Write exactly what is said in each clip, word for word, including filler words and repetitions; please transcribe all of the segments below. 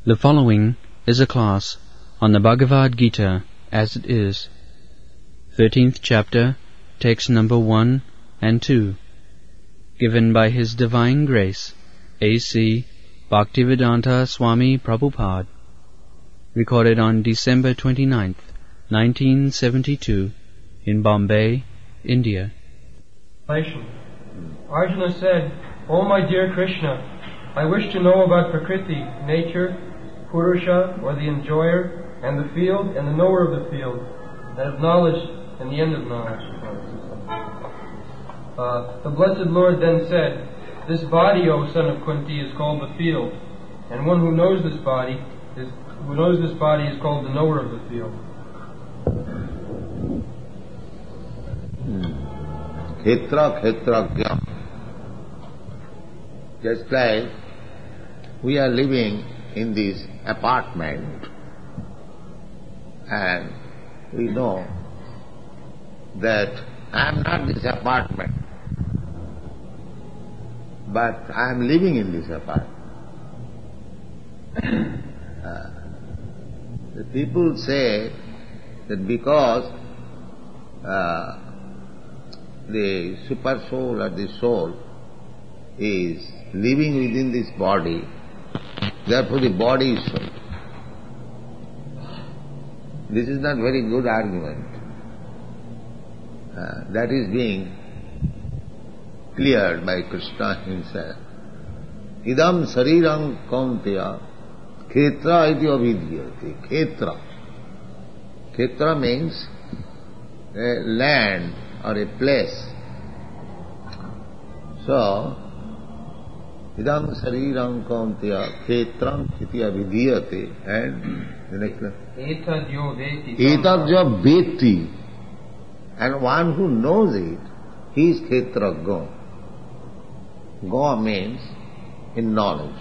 The following is a class on the Bhagavad Gita as it is, thirteenth chapter, text number one and two, given by His Divine Grace, A C Bhaktivedanta Swami Prabhupada, recorded on December twenty-ninth, nineteen seventy-two, in Bombay, India. Arjuna said, "O my dear Krishna, I wish to know about Prakriti, nature, Purusha, or the enjoyer, and the field, and the knower of the field, and of knowledge, and the end of knowledge." Uh, the Blessed Lord then said, "This body, O son of Kunti, is called the field, and one who knows this body is who knows this body is called the knower of the field." Khetra Khetrajna. Just like we are living in this apartment and we know that I am not this apartment, but I am living in this apartment. uh, the people say that because uh, the super soul or the soul is living within this body, therefore the body is soul. This is not very good argument. Uh, that is being cleared by Krishna himself. Idam sarirang kaunteya khetra iti avidhyate. Khetra. Khetra means a land or a place. So, idam sarirang kaunteya khetram iti avidhyate, and the next one. Etadya veti. And one who knows it, he is khetra go. Go means in knowledge.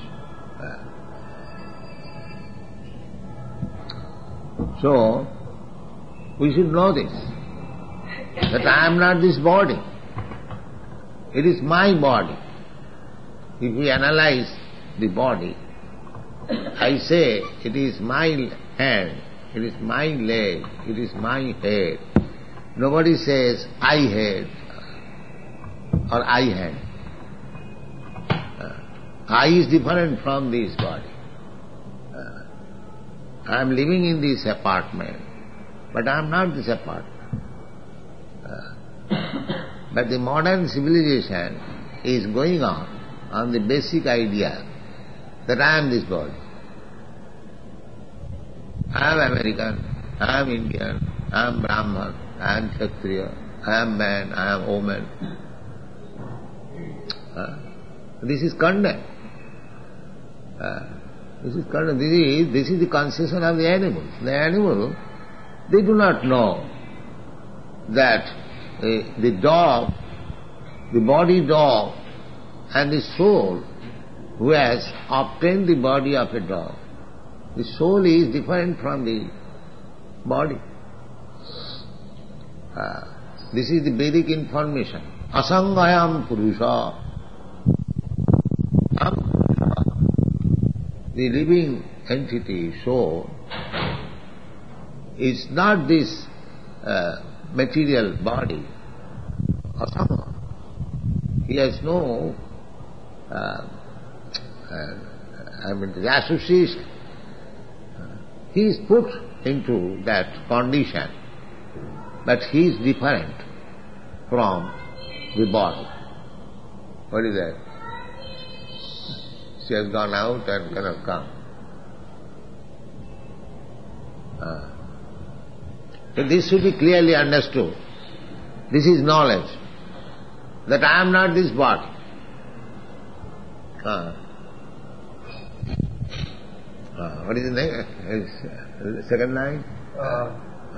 So, we should know this, that I am not this body. It is my body. If we analyze the body, I say it is my hand, it is my leg, it is my head. Nobody says I head or I hand. Uh, I is different from this body. Uh, I am living in this apartment, but I am not this apartment. Uh, but the modern civilization is going on on the basic idea that I am this body. I am American, I am Indian, I am Brahman, I am Kshatriya, I am man, I am woman. Uh, this is condemned. Uh, this is condemned. This is, this is the conception of the animals. The animal, they do not know that uh, the dog, the body dog, and the soul who has obtained the body of a dog, the soul is different from the body. Uh, this is the Vedic information. Asangayam Purusha. The living entity, soul, is not this uh, material body. Asanga. He has no uh, uh, I mean, the association. He is put into that condition, but he is different from the body. What is that? She has gone out and cannot come. Uh, so this should be clearly understood. This is knowledge, that I am not this body. Uh, uh, what is the next? Uh, second line? Uh,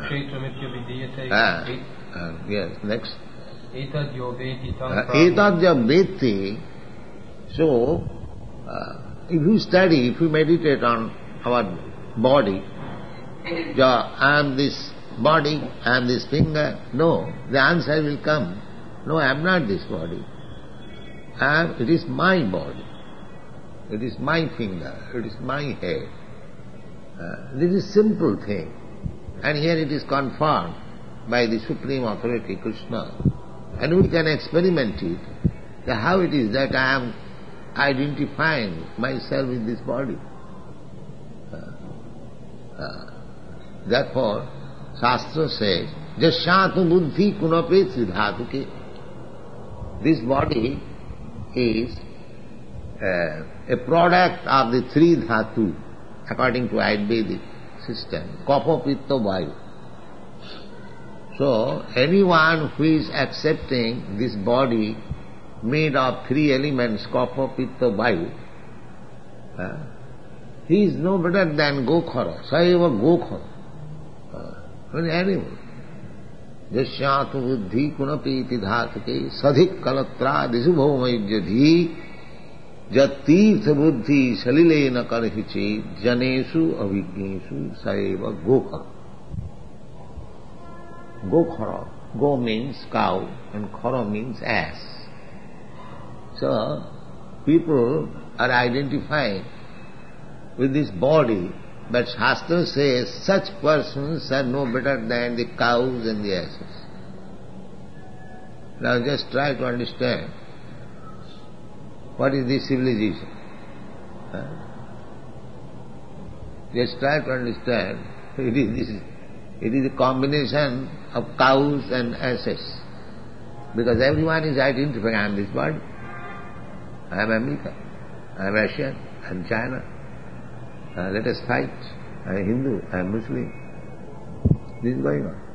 Ah, uh, yes, next. Etadya veti tam Uh, Etadya veti. So, uh, if you study, if you meditate on our body, ja, I am this body, I am this finger. No, the answer will come. No, I am not this body. I am, it is my body. It is my finger. It is my head. Uh, this is simple thing. And here it is confirmed by the Supreme Authority, Krishna. And we can experiment it, that how it is that I am identifying myself with this body. Uh, uh, therefore, Shastra says, Jasyatu buddhi kunape sridhatuke. This body is uh, a product of the three dhatu, according to Ayurvedic system, kapha, pitta, vayu. So, anyone who is accepting this body made of three elements, kapha, pitta, vayu, uh, he is no better than Gokhara, Saiva Gokhara, uh, an animal. Jasyatu buddhi kunapi dhatuke sadhik kalatra disubho maijyadhi jatirtha buddhi salilena karhiche janesu avignesu saiva gokhara. Gokhara. Go means cow and khara means ass. So, people are identifying with this body, but Shastra says such persons are no better than the cows and the asses. Now just try to understand what is this civilization. Huh? Just try to understand it is this, it is a combination of cows and asses. Because everyone is identifying, I am this body, I am America, I am Asian, I am China. Uh, let us fight. I am Hindu, I am Muslim. This is going on.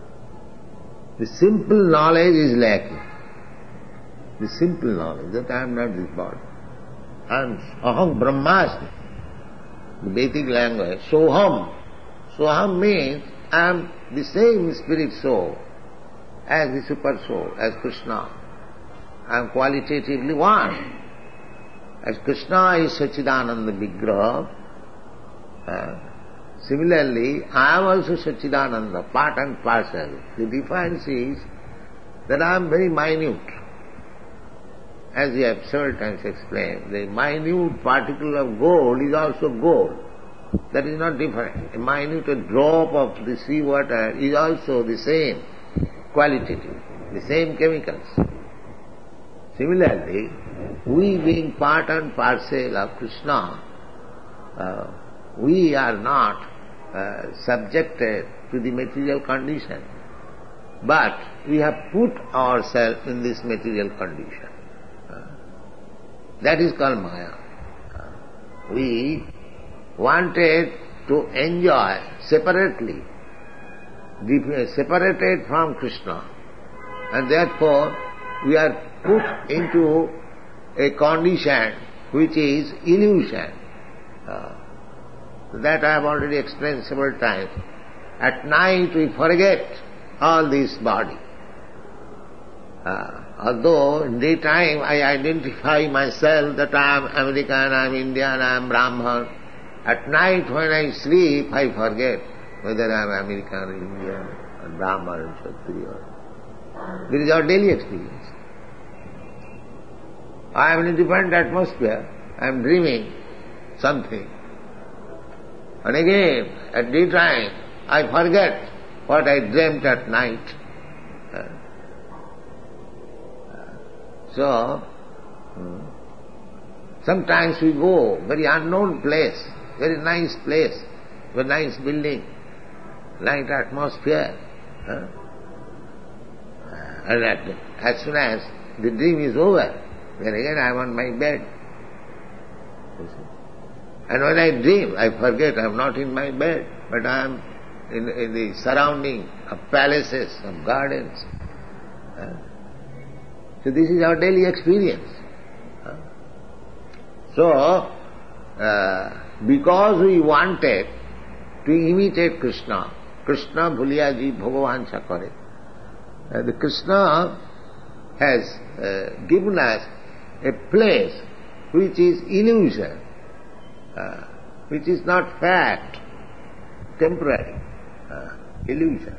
The simple knowledge is lacking. The simple knowledge that I am not this body. I am Aham Brahmasmi. The Vedic language, Soham. Soham means I am the same spirit soul as the super soul, as Krishna. I am qualitatively one. As Krishna is Sachidananda Vigraha, Uh, similarly, I am also Sachidananda, part and parcel. The difference is that I am very minute. As we have several times explained, the minute particle of gold is also gold. That is not different. A minute drop of the sea water is also the same qualitative, the same chemicals. Similarly, we being part and parcel of Krishna, uh, we are not uh, subjected to the material condition, but we have put ourselves in this material condition. Uh, that is called Maya. Uh, we wanted to enjoy separately, separated from Krishna, and therefore we are put into a condition which is illusion. Uh, That I have already explained several times. At night we forget all this body. Uh, although in daytime I identify myself that I am American, I am Indian, I am Brahman. At night when I sleep I forget whether I am American or Indian or Brahman or Kshatriya. This is our daily experience. I am in a different atmosphere. I am dreaming something. And again, at daytime, I forget what I dreamt at night. So, sometimes we go very unknown place, very nice place, very nice building, nice atmosphere. And as soon as the dream is over, then again I am on my bed. And when I dream, I forget I am not in my bed, but I am in, in the surrounding of palaces, of gardens. Uh, so this is our daily experience. Uh, so, uh, because we wanted to imitate Krishna, Krishna bhuliya ji bhagavan chakare, uh, the Krishna has uh, given us a place which is illusion. Uh, which is not fact, temporary, uh, illusion.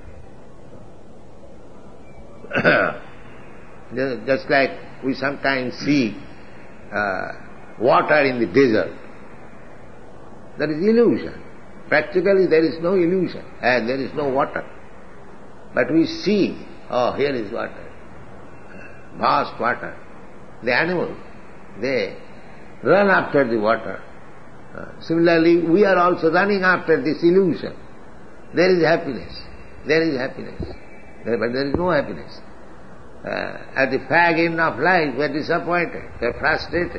Just like we sometimes see uh, water in the desert, that is illusion. Practically there is no illusion, and there is no water. But we see, oh, here is water, vast water. The animals, they run after the water. Uh, similarly, we are also running after this illusion. There is happiness, there is happiness, there, but there is no happiness. Uh, at the fag end of life, we are disappointed, we are frustrated.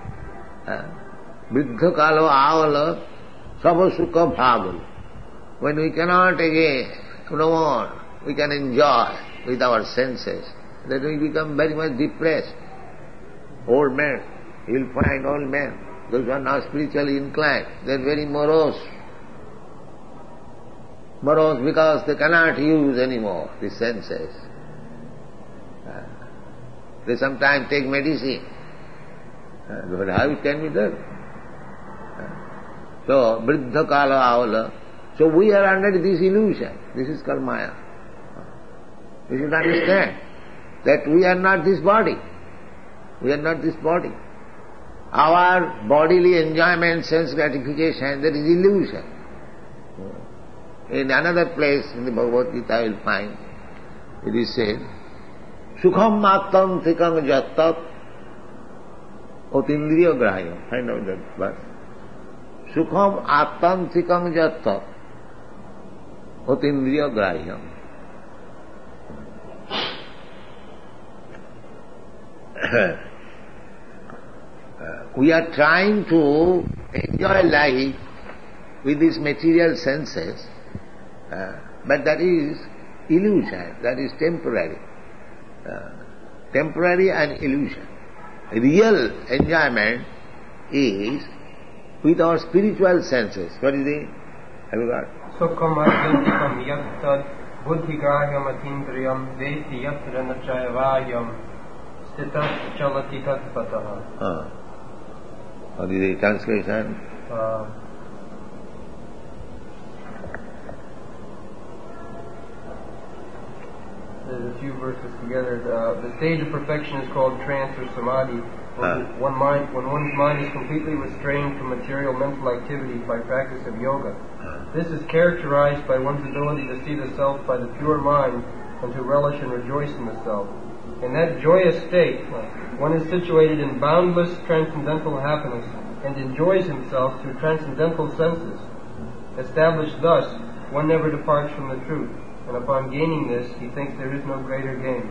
Vidha kalo avala sava sukha bhavalo. When we cannot again, no more, we can enjoy with our senses, then we become very much depressed. Old men, you will find old men, those who are not spiritually inclined, they are very morose. Morose because they cannot use anymore the senses. Uh, they sometimes take medicine. Uh, but how it can be done? Uh, so, vriddha kala avala. So we are under this illusion. This is called Maya. Uh, we should understand that we are not this body. We are not this body. Our bodily enjoyment, sense gratification, there is illusion. In another place in the Bhagavad Gita you will find, it is said, Sukham mattam tikam jattat otindriya grahya. Find out that verse. Sukham attam tikam jattat otindriya grahya. We are trying to enjoy life with these material senses, uh, but that is illusion, that is temporary. Uh, temporary and illusion. Real enjoyment is with our spiritual senses. What is the, have you got? Sukham adyantikam yattad buddhigrahyam atindriyam veti yatra nachayavayam stitas chalati tatpataha. What is the translation? Uh, there's a few verses together. Uh, the stage of perfection is called trance or samadhi. When, Ah. one mind, when one's mind is completely restrained from material mental activities by practice of yoga. This is characterized by one's ability to see the self by the pure mind and to relish and rejoice in the self. In that joyous state, one is situated in boundless transcendental happiness and enjoys himself through transcendental senses. Established thus, one never departs from the truth, and upon gaining this, he thinks there is no greater gain.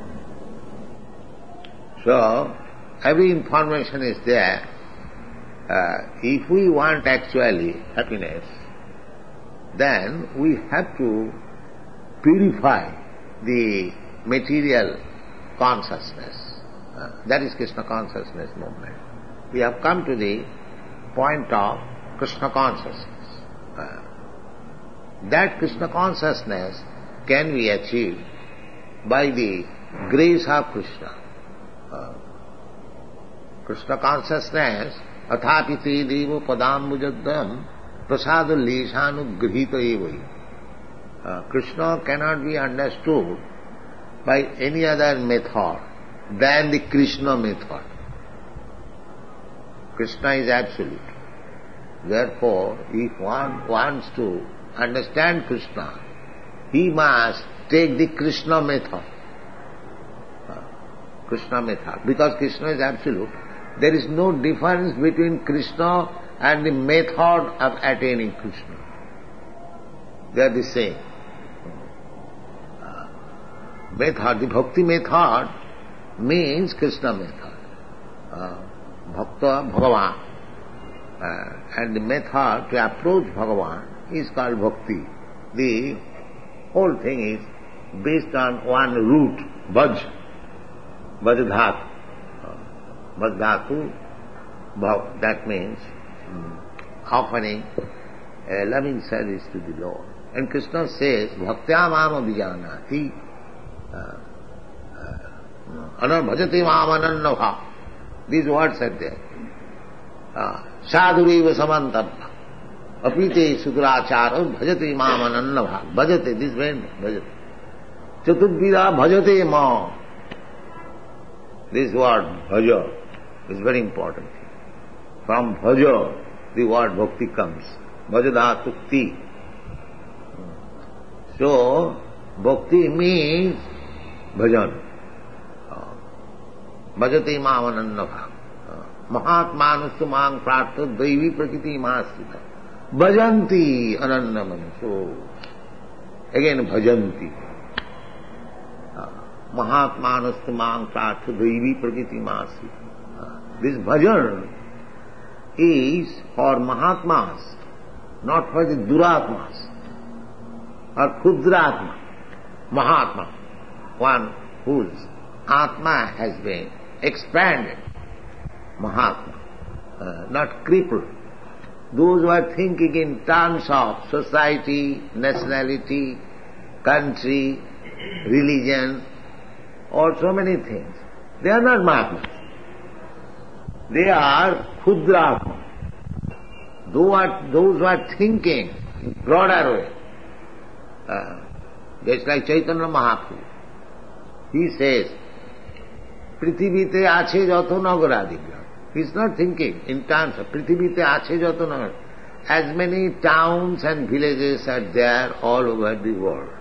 So, every information is there. Uh, if we want actually happiness, then we have to purify the material consciousness. Uh, that is Krishna consciousness movement. We have come to the point of Krishna consciousness. Uh, that Krishna consciousness can be achieved by the grace of Krishna. Uh, Krishna consciousness, athapiti devo padambujaddam prasada leshanu grihita evai. Uh, Krishna cannot be understood by any other method than the Krishna method. Krishna is absolute. Therefore, if one wants to understand Krishna, he must take the Krishna method. Uh, Krishna method. Because Krishna is absolute, there is no difference between Krishna and the method of attaining Krishna. They are the same. Uh, method, the bhakti method means Krishna method. Uh, Bhakta Bhagavan. Uh, and the method to approach Bhagavan is called bhakti. The whole thing is based on one root, Bhaj. Bhajadhatu. Uh, Bhajadhatu, bhav, that means um, offering a loving service to the Lord. And Krishna says, Bhaktya mama vijanati anar bhajati mama anannabha. These words are there. Sadhureva samantappa apite sudrachara bhajati mama anannabha. Bhajate, this word, bhajate. Chatudvida bhajate ma. This word, bhaja, is very important. From bhaja, the word bhakti comes. Bhajadatukti. So, bhakti means bhajan. Bhajati mamanannabha. Mahatmanustu mang prartha daivi prakriti masita. Bhajanti anannamani. So, again bhajanti. Mahatmanustu mang prartha daivi prakriti masita. This bhajan is for Mahatmas, not for the Duratmas or Kudratma. Mahatma, one whose Atma has been expanded. Mahatma, uh, not crippled. Those who are thinking in terms of society, nationality, country, religion, or so many things, they are not Mahatmas. They are Kudratma. Those are, those who are thinking in broader way. Uh, just like Chaitanya Mahaprabhu. He says, Prithivite ache jato nagaradigram. He is not thinking in terms of Prithivite ache jato nagar. As many towns and villages are there all over the world.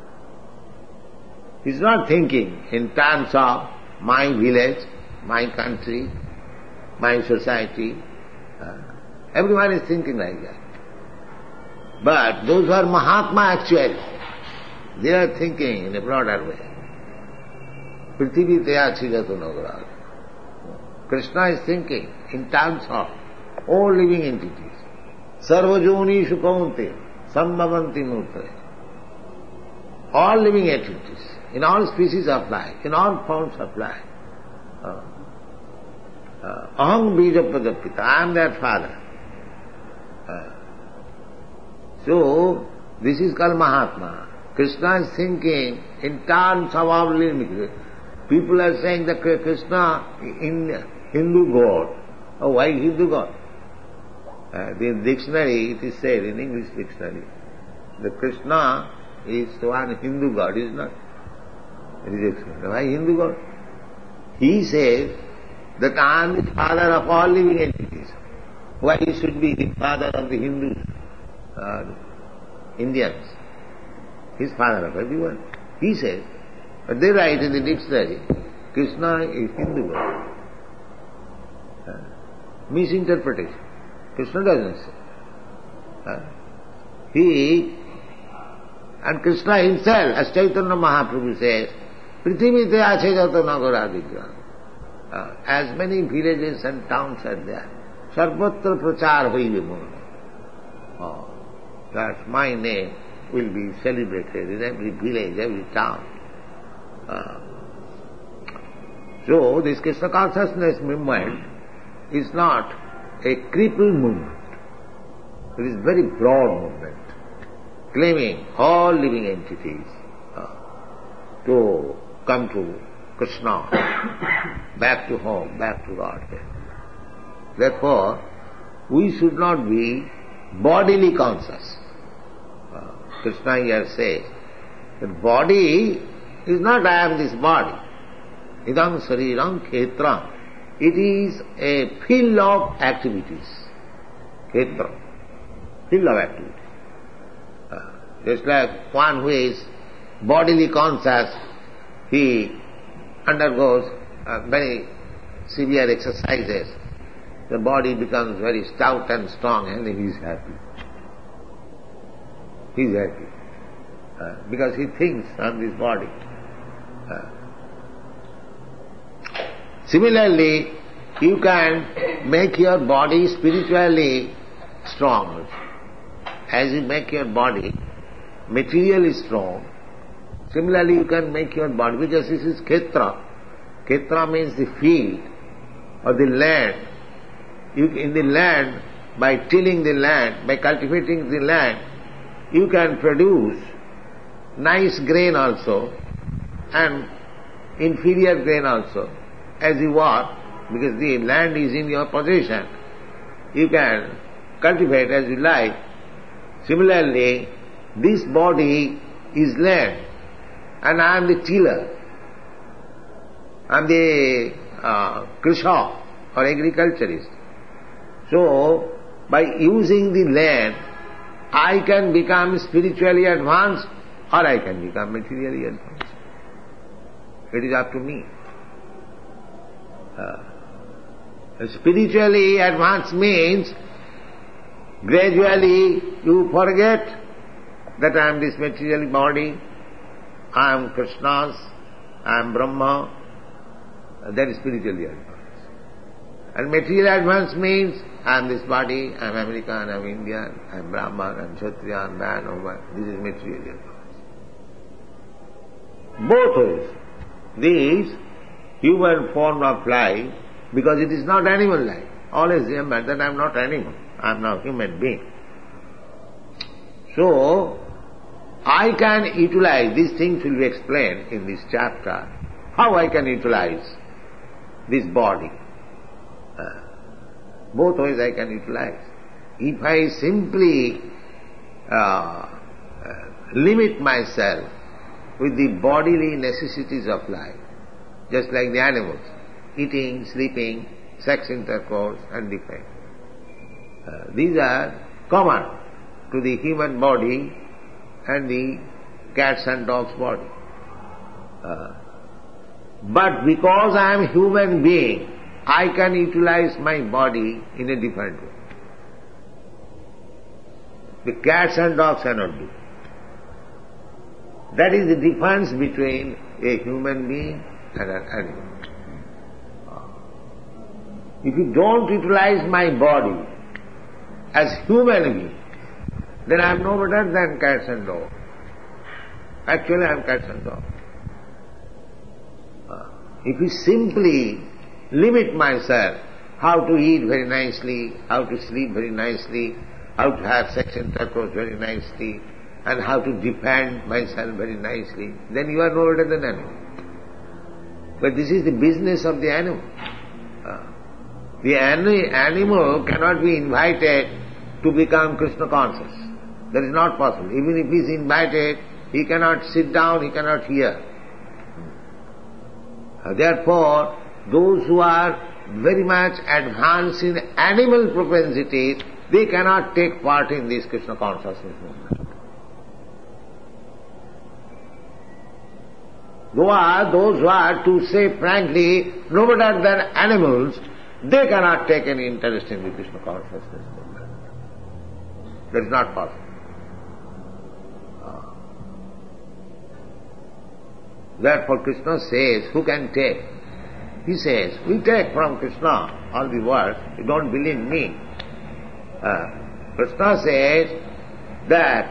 He is not thinking in terms of my village, my country, my society. Uh, everyone is thinking like that. But those who are Mahatma actually, they are thinking in a broader way. Prithvi teya chijato nagarad. Krishna is thinking in terms of all living entities. Sarvajoni shukaunte sambhavanti murtare. All living entities, in all species of life, in all forms of life. Uh, Uh, Aham bija prajapita, I am their father. Uh, so, this is called Mahatma. Krishna is thinking in terms of our living. People are saying that Krishna in Hindu God. Oh, why Hindu God? Uh, in dictionary it is said, in English dictionary, that Krishna is one Hindu God, is not? It is explained. Why Hindu God? He says that I am the father of all living entities. Why he should be the father of the Hindus, uh, Indians? He is father of everyone. He says, but they write in the dictionary, Krishna is Hindu God. Uh, misinterpretation. Krishna doesn't say. Uh, he, and Krishna himself, as Chaitanya Mahaprabhu says, Prithivite ache jato nagaradigram. Uh, as many villages and towns are there, sarvatra prachar hoibe mon. Oh, that my name will be celebrated in every village, every town. Uh, so this Krishna consciousness movement is not a crippled movement. It is very broad movement, claiming all living entities uh, to come to Krishna, back to home, back to Godhead. Therefore, we should not be bodily conscious. Uh, Krishna here says that body is not I am this body. Idam sariram khetram. It is a field of activities. Khetram. Field of activities. Uh, just like one who is bodily conscious, he undergoes uh, very severe exercises, the body becomes very stout and strong, and he is happy. He is happy. Uh, because he thinks on this body. Uh, similarly, you can make your body spiritually strong. As you make your body materially strong, similarly, you can make your body, because this is Khetra. Khetra means the field or the land. You, in the land, by tilling the land, by cultivating the land, you can produce nice grain also and inferior grain also, as you want, because the land is in your possession. You can cultivate as you like. Similarly, this body is land, and I am the tiller. I am the uh, Krishak or agriculturist. So, by using the land, I can become spiritually advanced or I can become materially advanced. It is up to me. Uh, spiritually advanced means gradually you forget that I am this material body, I am Krishna's, I am Brahma. That is spiritually advanced. And material advance means I am this body, I am American, I am Indian, I am Brahman, I am Kshatriya, I am man, woman. This is material advance. Both ways. This human form of life, because it is not animal life. Always remember that I am not animal, I am now human being. So, I can utilize, these things will be explained in this chapter, how I can utilize this body. Uh, both ways I can utilize. If I simply uh, uh, limit myself with the bodily necessities of life, just like the animals, eating, sleeping, sex intercourse and defense. Uh, these are common to the human body and the cats and dogs' body. Uh, but because I am human being, I can utilize my body in a different way. The cats and dogs cannot do. That is the difference between a human being and an animal. If you don't utilize my body as human being, then I am no better than cats and dogs. Actually I am cats and dogs. If you simply limit myself how to eat very nicely, how to sleep very nicely, how to have sex intercourse very nicely, and how to defend myself very nicely, then you are no better than animal. But this is the business of the animal. Uh, the ani- animal cannot be invited to become Krishna conscious. That is not possible. Even if he is invited, he cannot sit down, he cannot hear. Uh, therefore, those who are very much advanced in animal propensities, they cannot take part in this Krishna consciousness movement. Though are those who are, to say frankly, no better than animals, they cannot take any interest in the Krishna consciousness movement. That is not possible. Therefore Krishna says, who can take? He says, we take from Krishna all the words, you don't believe me. Uh, Krishna says that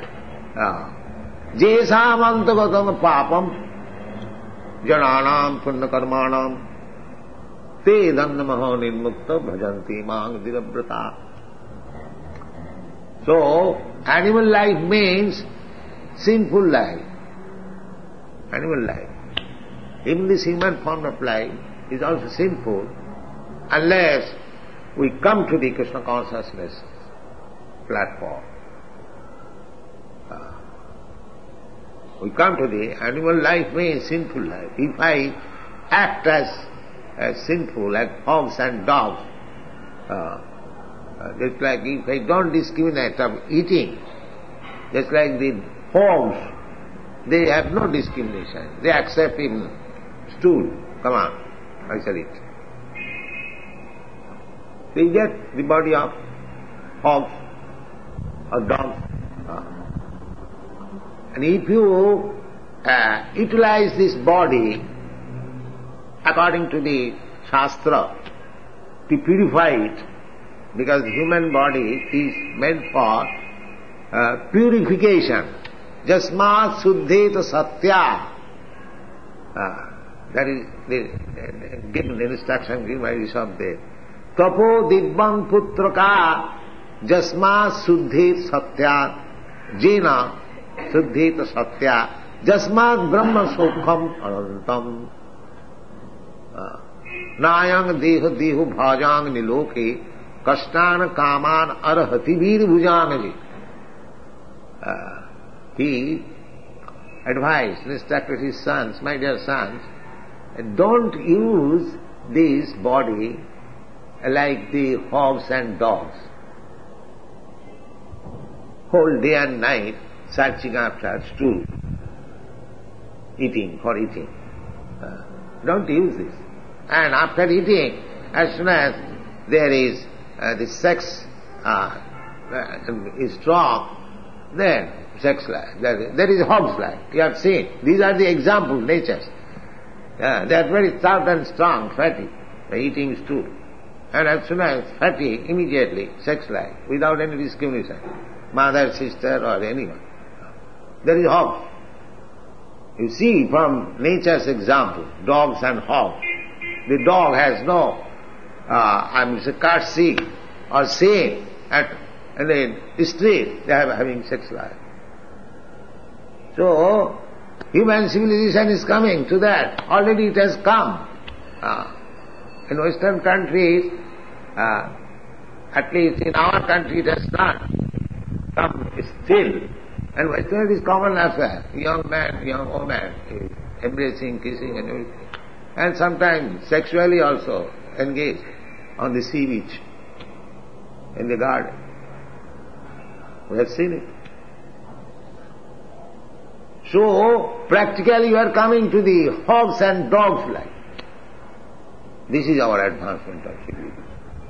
Jesam antagatam papam jananam punna karmanam te dandamaho nirmukta bhajanti mang dirabrata. So, animal life means sinful life. Animal life. Even this human form of life is also sinful unless we come to the Krishna consciousness platform. Uh, we come to the animal life means sinful life. If I act as, as sinful, like hogs and dogs, uh, uh, just like if I don't discriminate of eating, just like the hogs, they have no discrimination. They accept even stool. Come on, I shall eat. They get the body of hogs or dogs. And if you uh, utilize this body according to the Shastra to purify it, because the human body is meant for uh, purification. Jasmat suddheta satya. Uh, that is the, the given instruction given by Rishabdev. Tapo dibbam putraka jasmat suddhet satya jena suddhet satya jasmat brahma sukham anantam nayang deha dehu bhajang niloke kastana kaman arhati vir bhujanagi. He advised, instructed his sons, my dear sons, don't use this body like the hogs and dogs. whole day and night searching after stool, eating, for eating. Uh, don't use this. And after eating, as soon as there is uh, the sex uh, uh, is strong, then sex life. There, there is hog's life. You have seen. These are the examples, natures. Uh, they are very tough and strong, fatty. By eating stool. And as soon as fatty, immediately sex life, without any discrimination. Mother, sister, or anyone. There is hog. You see from nature's example, dogs and hogs. The dog has no, uh, I mean, courtesy or say at and then street they are having sex life. So, human civilization is coming to that. Already it has come. Uh, in Western countries, uh, at least in our country it has not come still. And Western is common affair. Young man, young woman is embracing, kissing and everything. And sometimes sexually also engaged on the sea beach, in the garden. We have seen it. So, practically you are coming to the hogs and dogs life. This is our advancement of civilization.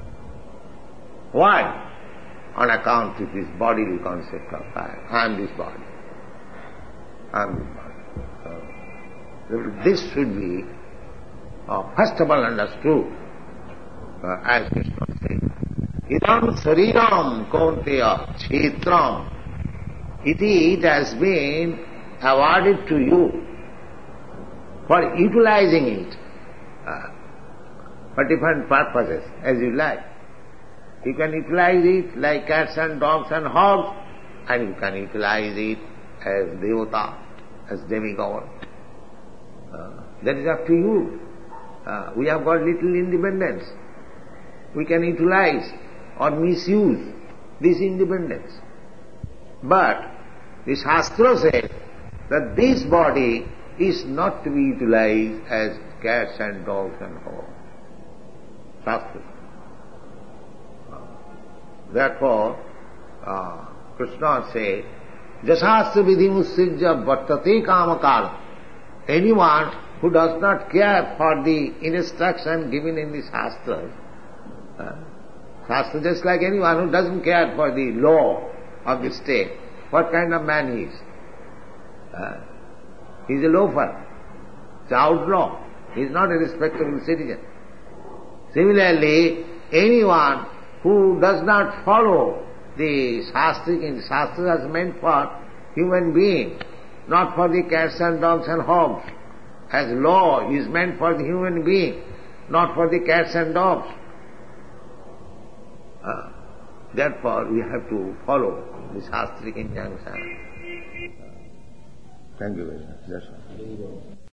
Why? On account of this bodily concept of I. I am this body. I am this body. So, this should be uh, first of all understood, uh, as Krishna said, idam sariram kaunteya kshetram. It has been awarded to you for utilizing it uh, for different purposes, as you like. You can utilize it like cats and dogs and hogs, and you can utilize it as devata, as demigod. Uh, that is up to you. Uh, we have got little independence. We can utilize or misuse this independence. But the Shastra says that this body is not to be utilized as cats and dogs and hogs. Shastra. Therefore, uh, Krishna said, Jasasya vidhi musrijya vartate kamakala. Anyone who does not care for the instruction given in the Shastras, uh, Shastra just like anyone who doesn't care for the law of the state, what kind of man he is? Uh, he is a loafer, he's an outlaw, he is not a respectable citizen. Similarly, anyone who does not follow the Shastric, Shastra is meant for human being, not for the cats and dogs and hogs. As law is meant for the human being, not for the cats and dogs. Uh, therefore, we have to follow the Shastric injunction. Thank you very much. That's all.